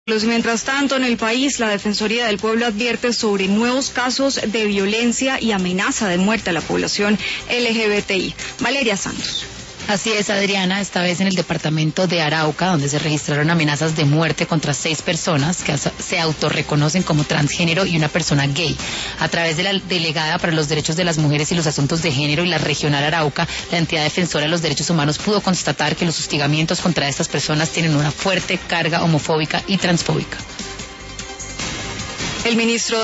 Mientras tanto, en el país, la Defensoría del Pueblo advierte sobre nuevos casos de violencia y amenaza de muerte a la población LGBTI. Valeria Santos. Así es, Adriana, esta vez en el departamento de Arauca, donde se registraron amenazas de muerte contra 6 personas que se autorreconocen como transgénero y una persona gay. A través de la Delegada para los Derechos de las Mujeres y los Asuntos de Género y la Regional Arauca, la entidad defensora de los derechos humanos pudo constatar que los hostigamientos contra estas personas tienen una fuerte carga homofóbica y transfóbica. El ministro